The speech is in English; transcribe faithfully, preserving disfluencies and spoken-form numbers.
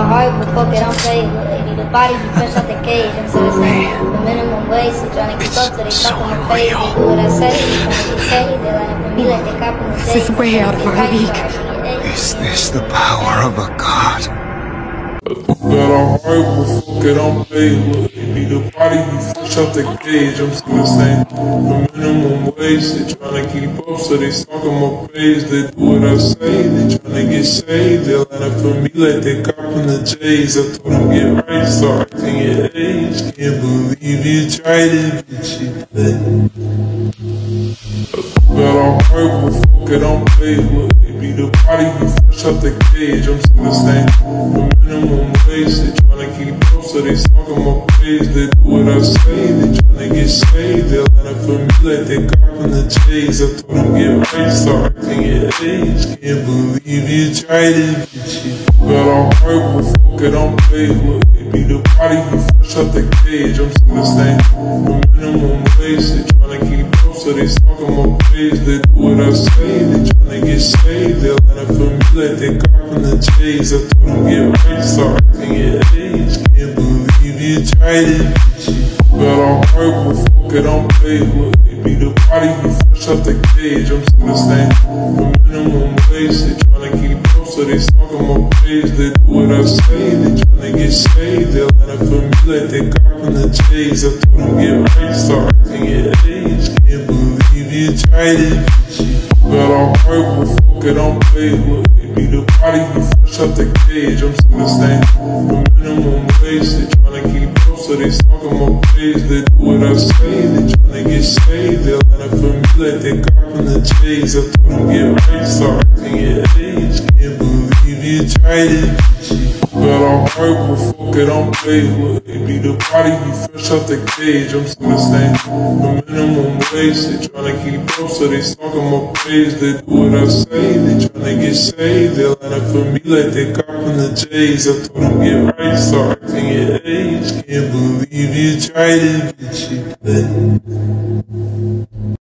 got hard, but fuck it, I'm paid. Baby, the body be fresh out the cage. I'm still the same. The minimum wage, they tryna keep up, so they stuck on my face. They do what I say, they tryna get paid. They line up for me like they copping the This is way out of our league. Is this the power of a god? Got a heart, but fuck it, I'm paid. Baby, the body be fresh out the cage. I'm still the same. The minimum wage, they tryna keep up, so they stuck on my page. They do what I say, they tryna get saved. They line up for me like they copping the J's. I told them get right, start acting your age. Can't believe you tried it, bitch, you did. Got a heart, but fuck it, I'm paid. Baby, the body be fresh out the cage. I'm still the same. The minimum wage, they tryna keep up, so they stuck on my page. They do what I say, they tryna get saved. They line up for me like they copping the J's. I told them get right, start acting your age. Can't believe you tried it, bitch, you got a heart, but fuck it, I'm paid. Baby, the body be fresh out the cage. I'm still the same. The minimum wage, they tryna keep up, so they stuck on my page. They do what I say, they tryna get saved. They line up for me like they copping the J's. I told them get right, start acting your age. Can't believe you tried it, bitch, you got a heart, but fuck it, I'm paid. Baby, the body be fresh out the cage. I'm still the same. The minimum wage, they tryna keep up, so they stuck on my page. They do what I say, they tryna get saved. They line up for me like they copping the J's. I told them get right, start acting your age. Can't believe you tried it, bitch, you got a heart, but fuck it, I'm paid. Baby, the body be fresh out the cage. I'm still the same. The minimum wage, they tryna keep up, so they stuck on my page. They do what I say, they tryna get saved. They line up for me like they copping the J's. I told them get right, start acting your age. Can't believe you tried it, bitch, you got a heart, but fuck it, I'm paid. Baby, the body be fresh out the cage. I'm still the same. The minimum wage, they tryna keep up, so they stuck on my page. They do what I say, they tryna get saved. They line up for me like they copping the J's. I told them get right, start acting your age. Can't believe you tried it, bitch, you did.